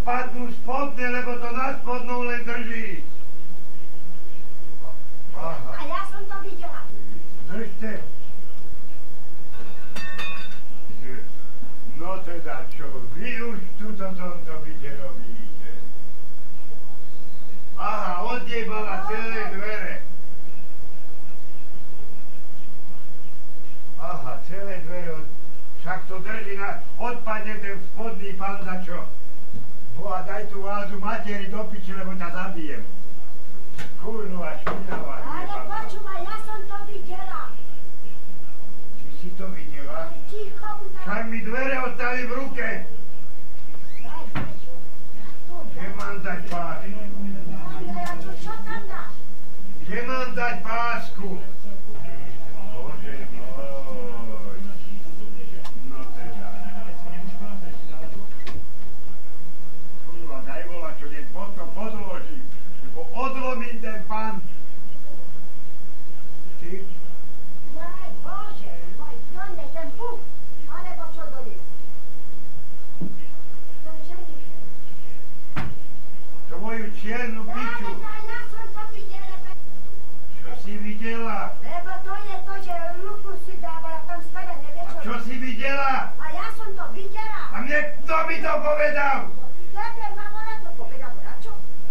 odpadnú spodne, lebo to na spodnou len drží. Aha. A ja som to videla. Držte. No teda čo, vy už tuto tomto byte robíte. Aha, odjebala celé dvere. Aha, celé dvere, však to drží na, odpadne ten spodný pán za čo? Boha, daj tú vázu materi do piči, lebo ťa zabijem. Kurva, špinavá. Ale počúvaj, ja som to videla. Ty si to videla? Ticho, Však mi dvere ostali v ruke. Kde mám dať pásku? Čo tam dáš? Kde mám dať pásku? Bože môj. No teda. Kurva, daj vola, čo nech potom podložím. Lebo odlomím ten pán. Ty? Jaj, Bože, môj, doňme ten puk. Alebo čo donie? Ten ženich. To moju čiernu piču. Ja som to videla. Čo si videla? Lebo to je to, že ruku si dávala tam spere, nevieš A čo si videla? A ja som to videla. A mne kto mi to povedal? Tebe mám ona to povedala, čo?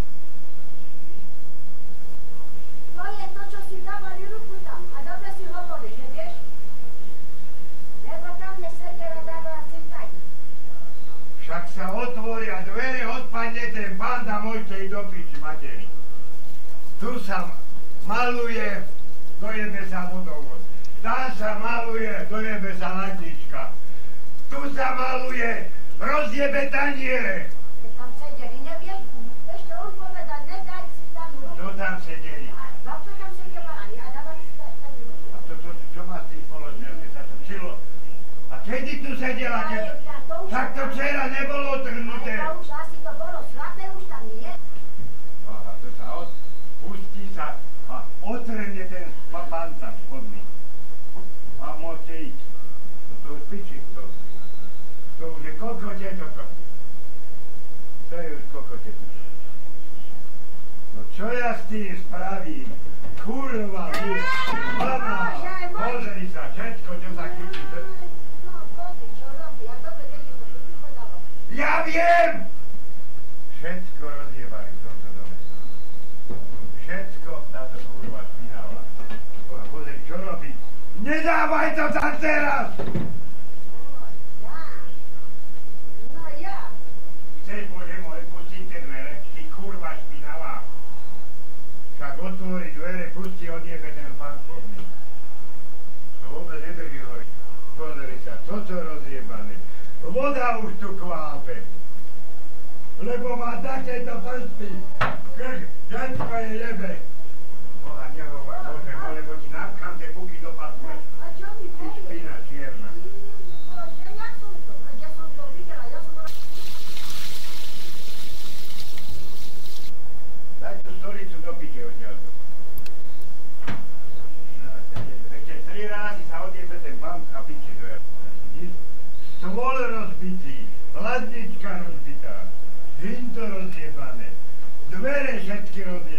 To je to, čo si dávali ruku tam. A dobre si hovoríš, nevieš? Lebo tam nesedela dávala cintaj. Však sa otvoria dvere, odpadne ten pán a môžete ísť do piči, materi. Tu sa maluje, dojebe sa vodovod. Tam sa maluje, dojebe sa ladnička. Tu sa maluje, rozjebe taniere. Keď tam sedeli, nevieš? Ešte on povedal, nedaj si tam ruku. Kto tam sedeli? A babka tam sedela a dávali si tam ruku. A čo má s tým spoločné, keď sa to čilo? A kedy tu sedela? Však to včera nebolo otrhnuté. Ale to už asi to bolo slabé, už tam nie. Aha, to sa pustí sa a otrhne ten pán tam spodný. A môžete ísť. To už piči, to už je kokote toto. To je už kokote. No čo ja s tým spravím? Kurva, vy, mama, pozri sa, všetko, čo sa chytí. No, pozri, čo robí, ja dobre vediem, to vypadalo. Ja viem! Všetko rozjebali v tomto dome. Všetko táto kurva špinavá. Pozri, čo robí? Nedávaj to tam teraz! No ja. Chceš, Bože môj, pustiť tie dvere, ty kurva špinavá. Však otvorí dvere, pustí, odjebe ten pán spodný. To vôbec nedrží hori. Pozri sa, toto rozjebané. Voda už tu kvápe. Lebo má takéto prsty. Všetko je jebe. Boha, nehovor, Bože, lebo ti napchám tie buky do patule. A čo mi Ty povie? špina čierna. Bože, ja som to videla, ja som... Daj tú stolicu do piče odtiaľto. Ešte 3 razy sa odjebe ten pán a piči dver. Stôl rozbitý, ladnička rozbitá, hinto rozjebané, dvere všetky rozjebané.